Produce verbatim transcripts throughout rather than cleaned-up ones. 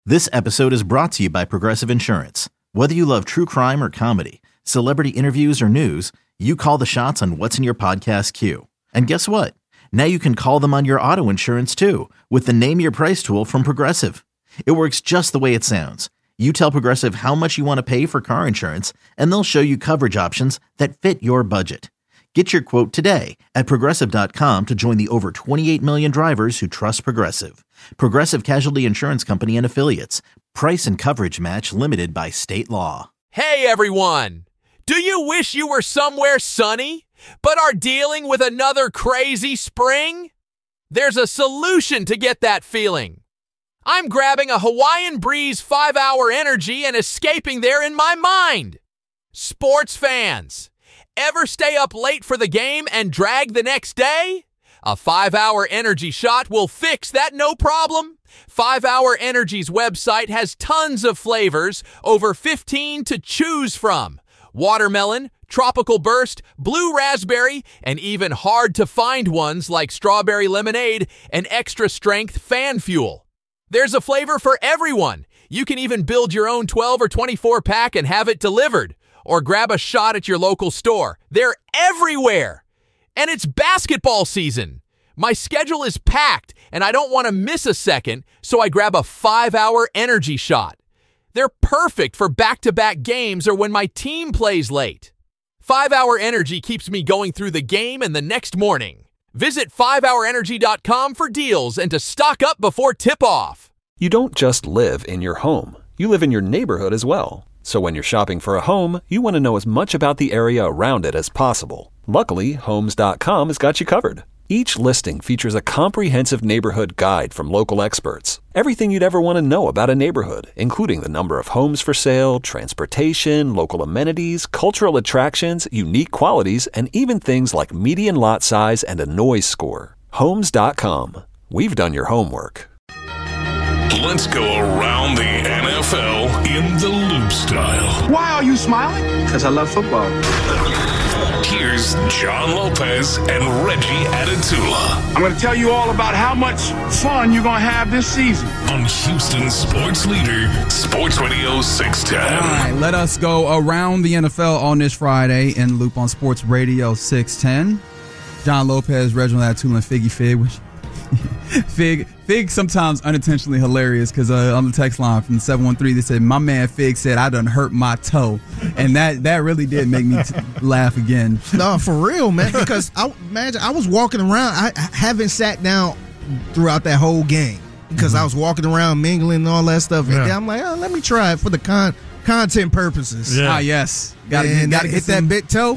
This episode is brought to you by Progressive Insurance. Whether you love true crime or comedy, celebrity interviews or news, you call the shots on what's in your podcast queue. And guess what? Now you can call them on your auto insurance too with the Name Your Price tool from Progressive. It works just the way it sounds. You tell Progressive how much you want to pay for car insurance, and they'll show you coverage options that fit your budget. Get your quote today at Progressive dot com to join the over twenty-eight million drivers who trust Progressive. Progressive Casualty Insurance Company and Affiliates. Price and coverage match limited by state law. Hey everyone! Do you wish you were somewhere sunny, but are dealing with another crazy spring? There's a solution to get that feeling. I'm grabbing a Hawaiian Breeze five hour Energy and escaping there in my mind. Sports fans, ever stay up late for the game and drag the next day? A five hour Energy shot will fix that no problem. five hour Energy's website has tons of flavors, over fifteen to choose from. Watermelon, tropical burst, blue raspberry, and even hard-to-find ones like strawberry lemonade and extra-strength fan fuel. There's a flavor for everyone. You can even build your own twelve or twenty-four pack and have it delivered, or grab a shot at your local store. They're everywhere. And it's basketball season. My schedule is packed, and I don't want to miss a second, so I grab a five hour Energy shot. They're perfect for back-to-back games or when my team plays late. five hour Energy keeps me going through the game and the next morning. Visit five hour energy dot com for deals and to stock up before tip-off. You don't just live in your home. You live in your neighborhood as well. So when you're shopping for a home, you want to know as much about the area around it as possible. Luckily, Homes dot com has got you covered. Each listing features a comprehensive neighborhood guide from local experts. Everything you'd ever want to know about a neighborhood, including the number of homes for sale, transportation, local amenities, cultural attractions, unique qualities, and even things like median lot size and a noise score. Homes dot com. We've done your homework. Let's go around the N F L in the Loop style. Why are you smiling? Because I love football. Here's John Lopez and Reggie Atatula. I'm going to tell you all about how much fun you're going to have this season. On Houston Sports Leader, Sports Radio six ten. All right, let us go around the N F L on this Friday in Loop on Sports Radio six ten. John Lopez, Reginald Atatula, and Figgy Fig, which Fig, Fig sometimes unintentionally hilarious because uh, on the text line from the seven one three, they said, my man Fig said, I done hurt my toe. And that, that really did make me t- laugh again. No, for real, man, because I imagine I was walking around. I, I haven't sat down throughout that whole game because mm-hmm. I was walking around mingling and all that stuff. Yeah. And then I'm like, oh, let me try it for the con- content purposes. Yeah. Ah, yes. Got to get, hit some... that big toe.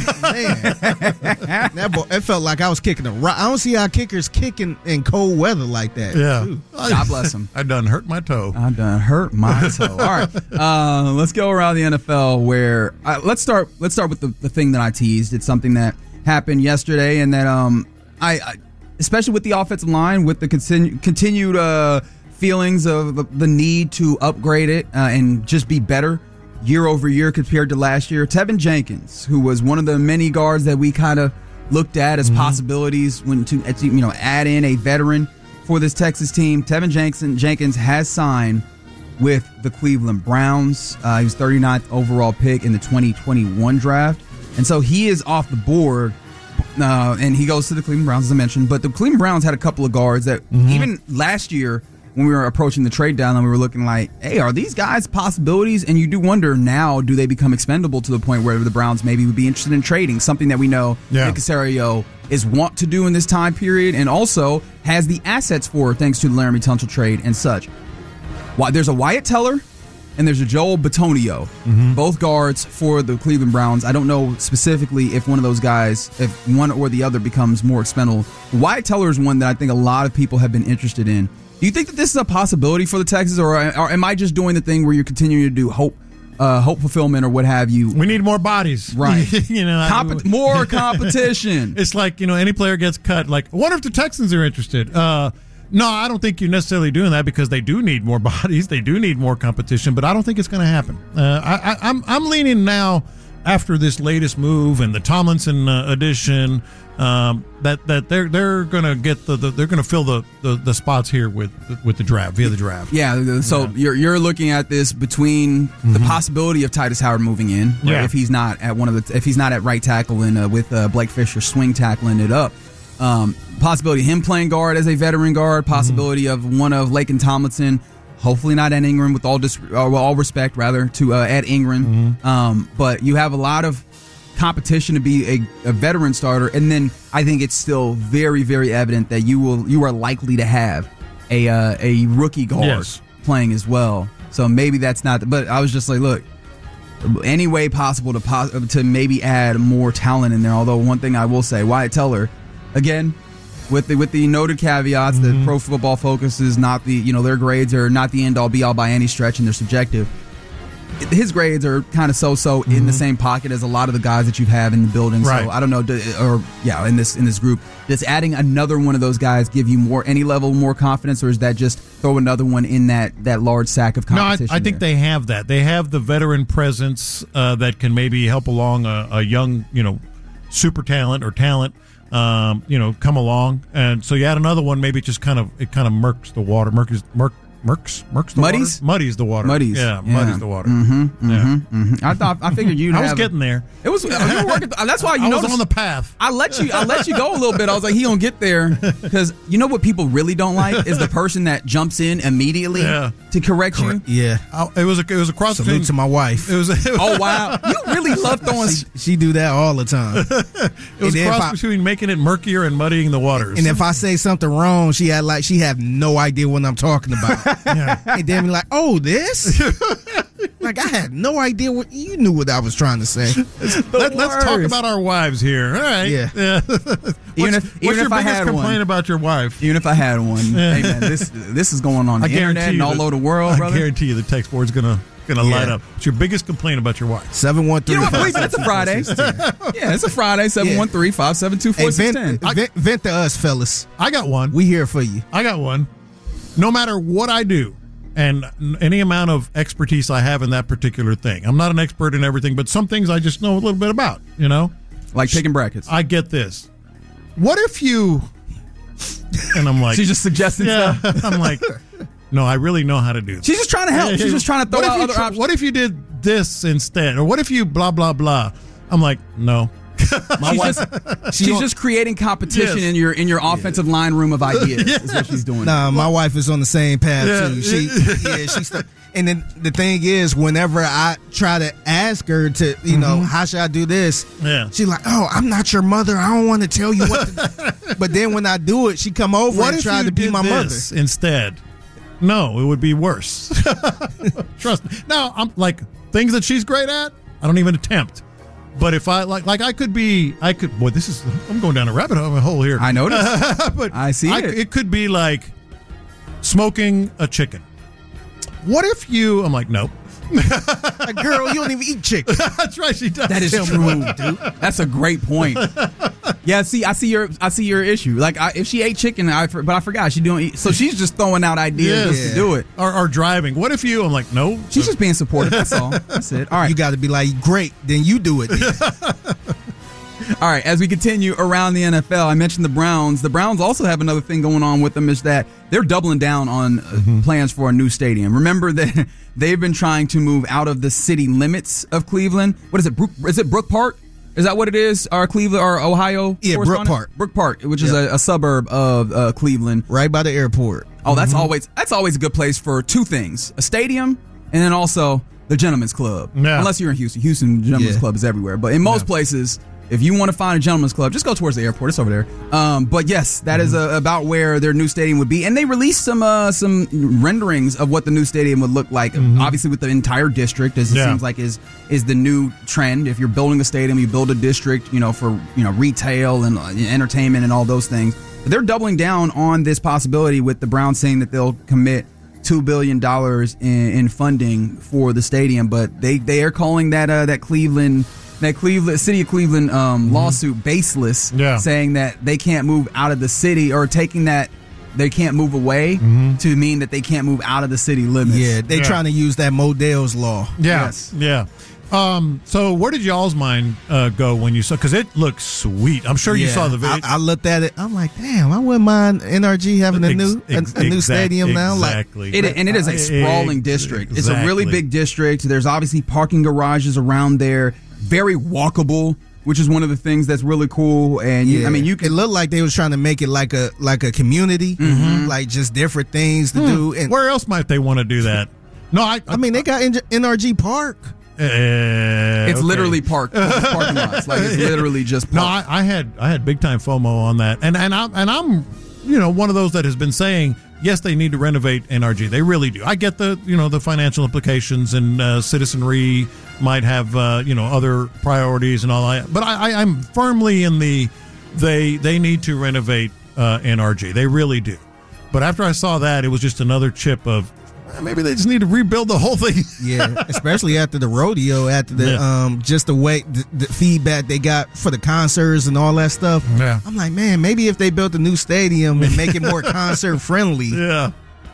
Man, that boy, it felt like I was kicking a rock. I don't see how kickers kicking in cold weather like that. Yeah, Ooh. God bless him. I done hurt my toe. I done hurt my toe. All right, uh, let's go around the N F L. Where uh, let's start. Let's start with the, the thing that I teased. It's something that happened yesterday, and that um, I, I especially with the offensive line, with the continu- continued uh, feelings of the, the need to upgrade it uh, and just be better year over year compared to last year. Tevin Jenkins, who was one of the many guards that we kind of looked at as mm-hmm. possibilities when to you know add in a veteran for this Texas team. Tevin Jenkins, Jenkins has signed with the Cleveland Browns. Uh, he was thirty-ninth overall pick in the twenty twenty-one draft, and so he is off the board. Uh, and he goes to the Cleveland Browns, as I mentioned. But the Cleveland Browns had a couple of guards that mm-hmm. even last year, when we were approaching the trade deadline, we were looking like, hey, are these guys possibilities? And you do wonder now, do they become expendable to the point where the Browns maybe would be interested in trading? Something that we know yeah. Nick Caserio is want to do in this time period and also has the assets for, thanks to the Laramie Tunsil trade and such. Why, there's a Wyatt Teller and there's a Joel Bitonio, mm-hmm. both guards for the Cleveland Browns. I don't know specifically if one of those guys, if one or the other becomes more expendable. Wyatt Teller is one that I think a lot of people have been interested in. Do you think that this is a possibility for the Texans, or, or am I just doing the thing where you're continuing to do hope, uh, hope fulfillment, or what have you? We need more bodies, right? you know, Comp- more competition. It's like, you know, any player gets cut. Like, what if the Texans are interested? Uh, no, I don't think you're necessarily doing that because they do need more bodies. They do need more competition, but I don't think it's going to happen. Uh, I, I, I'm I'm leaning now after this latest move and the Tomlinson uh, addition, um, that that they're they're gonna get the, the they're gonna fill the, the, the spots here with with the draft via the draft. Yeah, so yeah. you're you're looking at this between mm-hmm. the possibility of Titus Howard moving in, right, yeah. if he's not at one of the if he's not at right tackle and uh, with uh, Blake Fisher swing tackling it up. Um, possibility of him playing guard as a veteran guard. Possibility mm-hmm. of one of Laken Tomlinson. Hopefully not Ed Ingram, with all dis- uh, well, all respect, rather, to uh, Ed Ingram. Mm-hmm. Um, but you have a lot of competition to be a, a veteran starter, and then I think it's still very, very evident that you will you are likely to have a uh, a rookie guard yes. playing as well. So maybe that's not. The, but I was just like, look, any way possible to pos- to maybe add more talent in there. Although one thing I will say, Wyatt Teller, again. With the with the noted caveats mm-hmm. that Pro Football Focus is not the, you know, their grades are not the end all be all by any stretch, and they're subjective. His grades are kind of so so mm-hmm. in the same pocket as a lot of the guys that you have in the building. Right. So I don't know, or yeah, in this in this group, does adding another one of those guys give you more any level more confidence, or is that just throw another one in that that large sack of competition? No, I, I think there? they have that. They have the veteran presence uh, that can maybe help along a, a young, you know, super talent or talent. Um, you know, come along, and so you add another one. Maybe it just kind of it kind of murks the water, murks, murk, murks, murks the muddies, water? muddies the water, muddies, yeah, yeah. muddies the water. Mm-hmm, yeah. mm-hmm, mm-hmm. I thought I figured you'd. I was have, getting there. It was. You were working, that's why you I noticed, was on the path. I let you. I let you go a little bit. I was like, he gonna get there because you know what people really don't like is the person that jumps in immediately yeah. to correct you. Yeah, I, it was a it was a cross salute between, to my wife. It was. A, it was oh wow, you really love throwing. She, she do that all the time. it was a cross I, between making it murkier and muddying the waters. And if I say something wrong, she had like she have no idea what I'm talking about. yeah. And then be like, oh, this? Like I had no idea what you knew what I was trying to say. Let, let's talk about our wives here. All right. Yeah. yeah. Even what's, if, what's even your if biggest I had complaint one, about your wife? even if I had one, hey man, this this is going on the I internet and all that, over the world, I brother. guarantee you the text board's gonna gonna Yeah. light up. What's your biggest complaint about your wife? seven one three You know what? Believe it, it's a Friday. Yeah, it's a Friday. Seven one three five seven two four six ten. Vent, vent, vent to us, fellas. I got one. We here for you. I got one. No matter what I do, and any amount of expertise I have in that particular thing, I'm not an expert in everything, but some things I just know a little bit about. You know, Like picking brackets. I get this. What if you? And I'm like, She's just suggesting yeah. stuff. I'm like, no, I really know how to do this. She's just trying to help. Yeah, She's yeah. just trying to throw what out if you other tr- options. What if you did this instead? Or what if you blah, blah, blah? I'm like, no. My she's wife, just, she's just creating competition Yes. in your in your offensive line room of ideas. Yes. Is what she's doing. Nah, my wife is on the same path Yeah. too. She, yeah, she's. St- and then the thing is, whenever I try to ask her to, you know, how should I do this? Yeah. She's like, "Oh, I'm not your mother. I don't want to tell you what." to But then when I do it, she come over What and if try you to be did my this mother. instead? No, it would be worse. Trust me. Now, I'm like things that she's great at. I don't even attempt. But if I like, like I could be, I could. Boy, this is. I'm going down a rabbit hole here. I noticed. but I see it. It could be like smoking a chicken. What if you? I'm like, nope. Like, girl, you don't even eat chicken. That's right. She does. That is Tell me true, what- dude. That's a great point. Yeah, see, I see your, I see your issue. Like, I, if she ate chicken, I, but I forgot she doing. So she's just throwing out ideas Yes. just to do it. Or, or driving. What if you? I'm like, no. She's just being supportive. That's all. That's it. All right. You got to be like, great. Then you do it. Then. All right, as we continue around the N F L, I mentioned the Browns. The Browns also have another thing going on with them is that they're doubling down on mm-hmm. plans for a new stadium. Remember that they've been trying to move out of the city limits of Cleveland. What is it? Brook, is it Brook Park? Is that what it is? Our Cleveland, our Ohio? Yeah, Brook correspondent? Park. Brook Park, which is Yep. a, a suburb of uh, Cleveland. Right by the airport. Oh, that's always that's always a good place for two things: a stadium, and then also the Gentleman's Club. Yeah. Unless you're in Houston, Houston Gentleman's Yeah. Club is everywhere. But in most Yeah. places, if you want to find a Gentleman's Club, just go towards the airport. It's over there. Um, but yes, that is uh, about where their new stadium would be. And they released some uh, some renderings of what the new stadium would look like. Mm-hmm. Obviously, with the entire district, as it Yeah. seems like is is the new trend. If you're building a stadium, you build a district, you know, for you know retail and uh, entertainment and all those things. But they're doubling down on this possibility with the Browns saying that they'll commit two billion dollars in, in funding for the stadium. But they, they are calling that uh, that Cleveland. That Cleveland City of Cleveland um, lawsuit baseless, Yeah. saying that they can't move out of the city or taking that they can't move away Mm-hmm. to mean that they can't move out of the city limits. Yeah, they Yeah. trying to use that Modell's law. Yeah, Yes. yeah. Um, so where did y'all's mind uh, go when you saw? Because it looks sweet. I'm sure you Yeah, saw the video. I, I looked at it. I'm like, damn, I wouldn't mind N R G having a Ex- new a, ex- a new exact- stadium now. Like, Exactly. It, and it is a sprawling Ex- district. It's a really exactly. big district. There's obviously parking garages around there, very walkable, which is one of the things that's really cool. And you, yeah. I mean, you it can looked like they was trying to make it like a like a community, like just different things to do. And Where else might they want to do that? No, I. I mean, they got N R G Park. Uh, It's okay. literally park parking lots. Like it's literally just No, park. I, I had I had big time FOMO on that, and and I'm and I'm you know one of those that has been saying yes, they need to renovate N R G. They really do. I get the you know the financial implications, and uh, citizenry might have uh, you know other priorities and all that, but I, I I'm firmly in the they they need to renovate uh, N R G. They really do. But after I saw that, it was just another chip of eh, maybe they just need to rebuild the whole thing. Yeah, especially after the rodeo, after the Yeah. um, just the way the, the feedback they got for the concerts and all that stuff. Yeah. I'm like, man, maybe if they built a new stadium and make it more concert friendly. Yeah.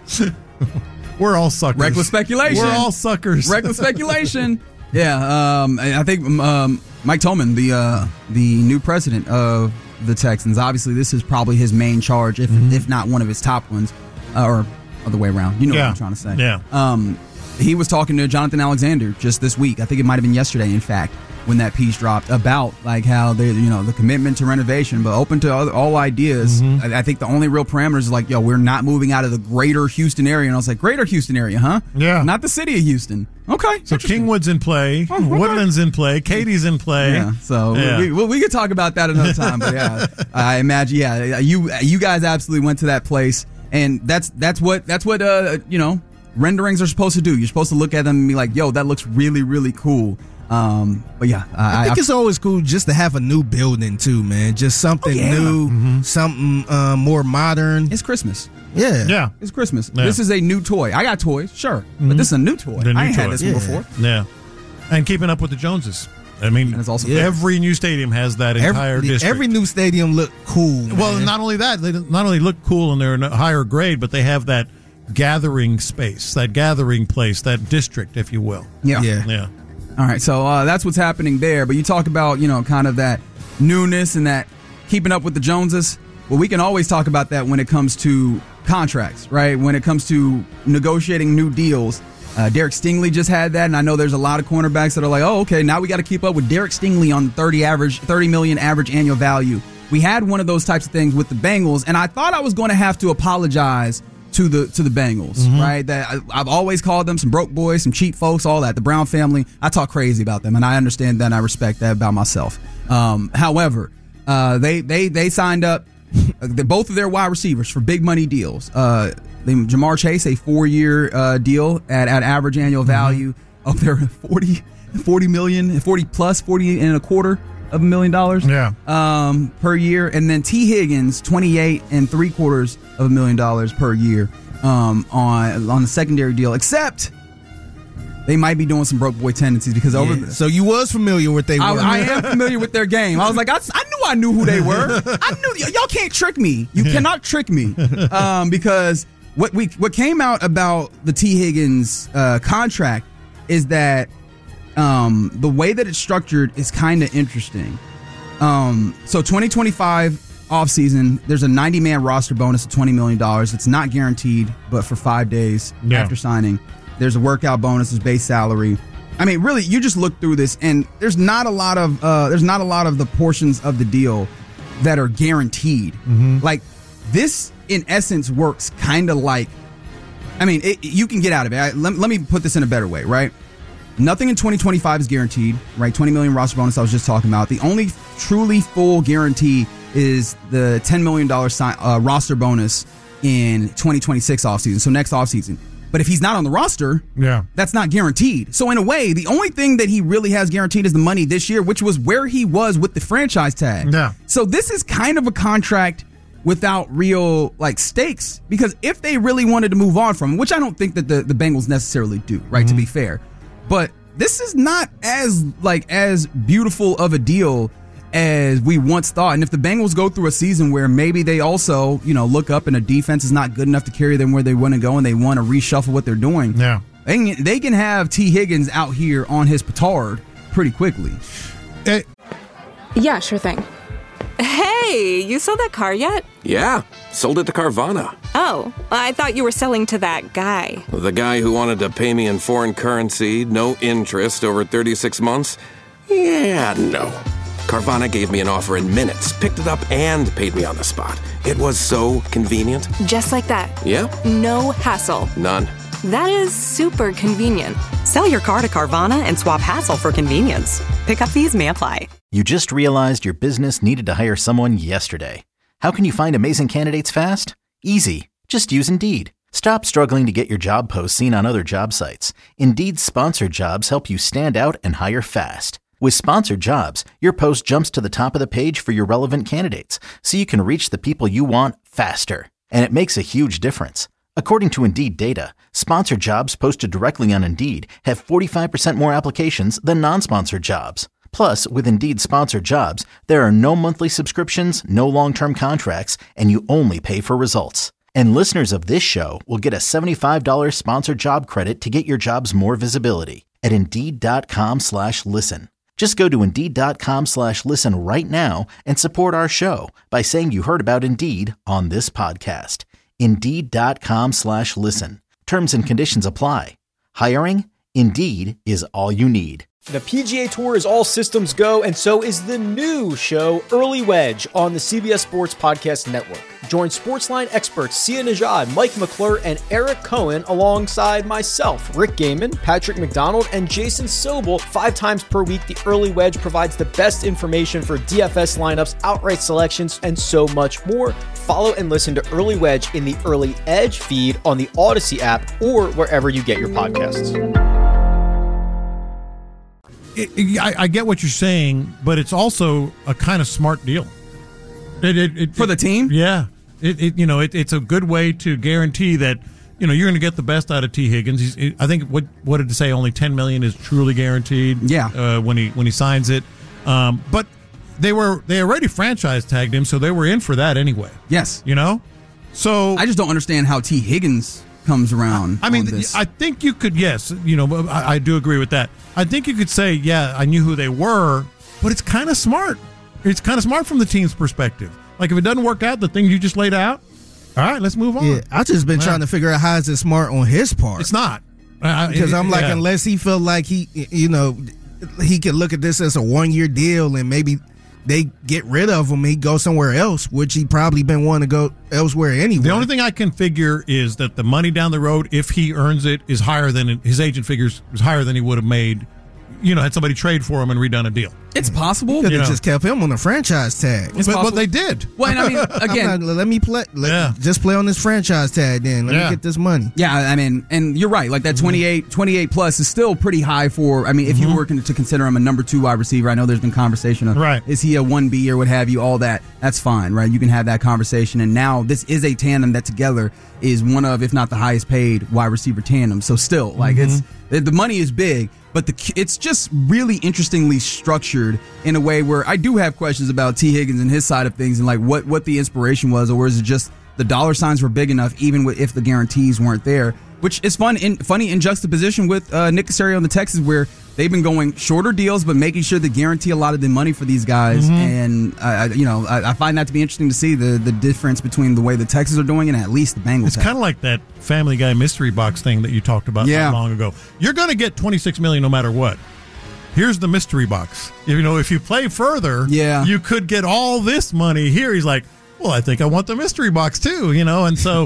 We're all suckers. Reckless speculation. We're all suckers. Reckless speculation. Yeah, um, I think um, Mike Tolman, the uh, the new president of the Texans, obviously this is probably his main charge, if if not one of his top ones, uh, or other way around. You know Yeah. what I'm trying to say. Yeah. Um, he was talking to Jonathan Alexander just this week. I think it might have been yesterday, in fact, when that piece dropped about like how they, you know, the commitment to renovation, but open to other, all ideas. Mm-hmm. I, I think the only real parameters is like, yo, we're not moving out of the greater Houston area. And I was like, greater Houston area, huh? Yeah. Not the city of Houston. Okay. So interesting. Kingwood's in play, Woodland's in play, Katie's in play. Yeah, so Yeah. We, we, we could talk about that another time. But yeah, I imagine. Yeah, you you guys absolutely went to that place, and that's that's what that's what uh you know renderings are supposed to do. You're supposed to look at them and be like, yo, that looks really really cool. Um, but yeah, I, I think I, it's always cool just to have a new building too, man. Just something Oh, yeah. new, something uh, more modern. it's Christmas. Yeah, Yeah. It's Christmas. Yeah. This is a new toy. I got toys, sure, but this is a new toy. The new I ain't toy. had this Yeah. one before. Yeah. And keeping up with the Joneses. I mean, And it's also- every new stadium has that entire Every, district. every new stadium look cool. well, man. not only that, they not only look cool and they're in a higher grade, but they have that gathering space, that gathering place, that district, if you will. Yeah. yeah. Yeah. All right, so uh, that's what's happening there. But you talk about, you know, kind of that newness and that keeping up with the Joneses. Well, we can always talk about that when it comes to contracts, right? When it comes to negotiating new deals. Uh, Derek Stingley just had that, and I know there's a lot of cornerbacks that are like, oh, okay, now we got to keep up with Derek Stingley on thirty average, thirty million average annual value. We had one of those types of things with the Bengals, and I thought I was going to have to apologize to the to the Bengals, right? That I, I've always called them some broke boys, some cheap folks, all that. The Brown family, I talk crazy about them, and I understand that, and I respect that about myself. Um, however, uh, they they they signed up the, both of their wide receivers for big money deals. Uh, they, Jamar Chase, a four year uh, deal at, at average annual value of their forty, forty million, forty plus, forty and a quarter of a million dollars. Yeah. Um, per year, and then T Higgins, twenty-eight and three quarters of a million dollars per year, um, on on the secondary deal. Except they might be doing some broke boy tendencies because over. Yeah. So you was familiar with they were. I, I am familiar with their game. I was like, I, I knew I knew who they were. I knew y'all can't trick me. You cannot trick me, um, because what we what came out about the T Higgins uh, contract is that um, the way that it's structured is kind of interesting. Um, so twenty twenty-five offseason, there's a ninety man roster bonus of twenty million dollars. It's not guaranteed, but for five days Yeah. after signing. There's a workout bonus, there's base salary. I mean, really, you just look through this, and there's not a lot of uh, there's not a lot of the portions of the deal that are guaranteed. Like this, in essence, works kind of like. I mean, it, you can get out of it. I, let, let me put this in a better way, right? Nothing in twenty twenty-five is guaranteed, right? twenty million roster bonus I was just talking about. The only truly full guarantee is the ten million dollars si- uh, roster bonus in twenty twenty-six offseason, so next offseason. But if he's not on the roster, Yeah. that's not guaranteed. So in a way, the only thing that he really has guaranteed is the money this year, which was where he was with the franchise tag. Yeah. So this is kind of a contract without real like stakes, because if they really wanted to move on from him, which I don't think that the, the Bengals necessarily do, right, to be fair. But this is not as like as beautiful of a deal as we once thought. And if the Bengals go through a season where maybe they also, you know, look up and a defense is not good enough to carry them where they want to go and they want to reshuffle what they're doing, yeah, they can, they can have T. Higgins out here on his petard pretty quickly. Hey. Yeah, sure thing. Hey, you sold that car yet? Yeah, sold it to Carvana. Oh, I thought you were selling to that guy. The guy who wanted to pay me in foreign currency, no interest, over thirty-six months? Yeah, no. Carvana gave me an offer in minutes, picked it up, and paid me on the spot. It was so convenient. Just like that. Yeah. No hassle. None. That is super convenient. Sell your car to Carvana and swap hassle for convenience. Pickup fees may apply. You just realized your business needed to hire someone yesterday. How can you find amazing candidates fast? Easy. Just use Indeed. Stop struggling to get your job posts seen on other job sites. Indeed's sponsored jobs help you stand out and hire fast. With sponsored jobs, your post jumps to the top of the page for your relevant candidates, so you can reach the people you want faster. And it makes a huge difference. According to Indeed data, sponsored jobs posted directly on Indeed have forty-five percent more applications than non-sponsored jobs. Plus, with Indeed sponsored jobs, there are no monthly subscriptions, no long-term contracts, and you only pay for results. And listeners of this show will get a seventy-five dollars sponsored job credit to get your jobs more visibility at Indeed.com slash listen. Just go to Indeed.com slash listen right now and support our show by saying you heard about Indeed on this podcast. Indeed.com slash listen. Terms and conditions apply. Hiring? Indeed is all you need. The P G A Tour is all systems go, and so is the new show, Early Wedge, on the C B S Sports Podcast Network. Join Sportsline experts Sia Najad, Mike McClure, and Eric Cohen alongside myself, Rick Gaiman, Patrick McDonald, and Jason Sobel. Five times per week, the Early Wedge provides the best information for D F S lineups, outright selections, and so much more. Follow and listen to Early Wedge in the Early Edge feed on the Odyssey app or wherever you get your podcasts. It, it, I, I get what you're saying, but it's also a kind of smart deal. It, it, it, For the team? Yeah. It, it you know, it, it's a good way to guarantee that, you know, you're going to get the best out of T. Higgins. He's, it, I think what what did it say? Only ten million dollars is truly guaranteed. Yeah. Uh, when he when he signs it, um, but they were they already franchise tagged him, so they were in for that anyway. Yes. You know, so I just don't understand how T. Higgins comes around. I, I mean, on this. I think you could. Yes, you know, I, I do agree with that. I think you could say, yeah, I knew who they were, but it's kind of smart. It's kind of smart from the team's perspective. Like, if it doesn't work out, the thing you just laid out, all right, let's move on. Yeah, I've just been yeah. trying to figure out how is it smart on his part. It's not. Because I'm like, yeah. unless he felt like he, you know, he could look at this as a one-year deal and maybe they get rid of him, he go somewhere else, which he probably been wanting to go elsewhere anyway. The only thing I can figure is that the money down the road, if he earns it, is higher than his agent figures is higher than he would have made. You know, had somebody trade for him and redone a deal. It's possible. Could have you know. just kept him on the franchise tag. But, but they did. Well, and I mean, again, not, let me play. Let, yeah. Just play on this franchise tag then. Let yeah. me get this money. Yeah, I mean, and you're right. Like that twenty-eight, twenty-eight plus is still pretty high for, I mean, if mm-hmm. you were to consider him a number two wide receiver, I know there's been conversation of, right. is he a one B or what have you, all that. That's fine, right? You can have that conversation. And now this is a tandem that together is one of, if not the highest paid wide receiver tandem. So still, like mm-hmm. it's, the money is big. But the, it's just really interestingly structured in a way where I do have questions about T. Higgins and his side of things and like what, what the inspiration was, or is it just the dollar signs were big enough even if the guarantees weren't there, which is fun in, funny in juxtaposition with uh, Nick Caserio and the Texans where they've been going shorter deals but making sure they guarantee a lot of the money for these guys. Mm-hmm. And, uh, you know, I, I find that to be interesting to see the, the difference between the way the Texans are doing it and at least the Bengals. It's kind of like that Family Guy mystery box thing that you talked about yeah. not long ago. You're going to get twenty-six million dollars no matter what. Here's the mystery box. You know, if you play further, yeah. you could get all this money here. He's like, well, I think I want the mystery box too, you know, and so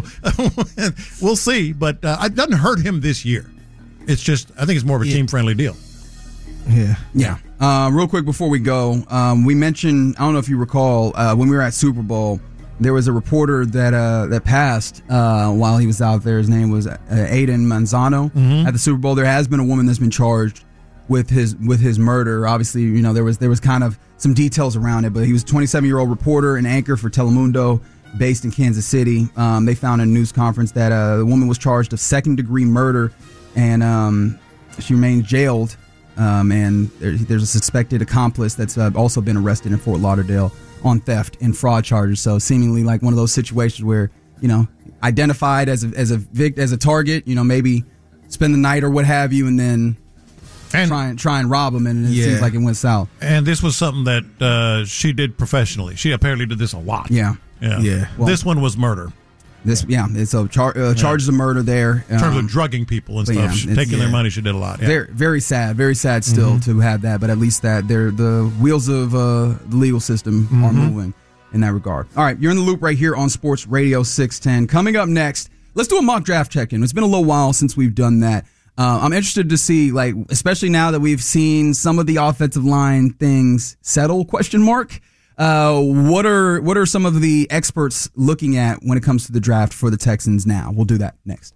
we'll see. But uh, it doesn't hurt him this year. It's just, I think it's more of a yeah. team-friendly deal. Yeah. Yeah. Uh, real quick before we go, um, we mentioned, I don't know if you recall, uh, when we were at Super Bowl, there was a reporter that uh, that passed uh, while he was out there. His name was uh, Aiden Manzano. Mm-hmm. At the Super Bowl, there has been a woman that's been charged with his with his murder. Obviously, you know, there was there was kind of some details around it, but he was a twenty-seven-year-old reporter and anchor for Telemundo based in Kansas City. Um, they found in a news conference that uh, the woman was charged of second-degree murder, and um, she remains jailed um, and there, there's a suspected accomplice that's uh, also been arrested in Fort Lauderdale on theft and fraud charges. So seemingly like one of those situations where, you know, identified as a, as a vic, as a target, you know, maybe spend the night or what have you, and then and, try and try and rob them, and it yeah. seems like it went south. And this was something that uh, she did professionally. She apparently did this a lot. Yeah, yeah. yeah. Well, this one was murder. This, yeah, it's a char- uh, charges yeah. of murder there. In terms um, of drugging people and stuff, yeah, taking yeah. their money, she did a lot. Yeah. Very, very sad, very sad still mm-hmm. to have that, but at least that they're, the wheels of uh, the legal system mm-hmm. are moving in that regard. All right, you're in the loop right here on Sports Radio six ten. Coming up next, let's do a mock draft check-in. It's been a little while since we've done that. Uh, I'm interested to see, like, especially now that we've seen some of the offensive line things settle, question mark. Uh, what are what are some of the experts looking at when it comes to the draft for the Texans now? We'll do that next.